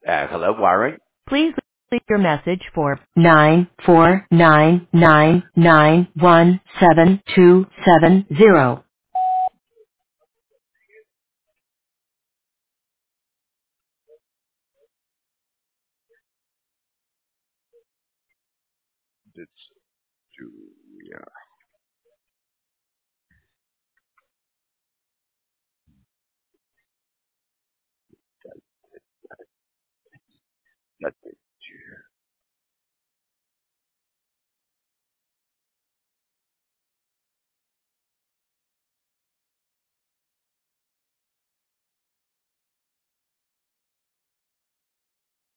Hello, Warren. Please leave your message for 94999177270. It's Julia.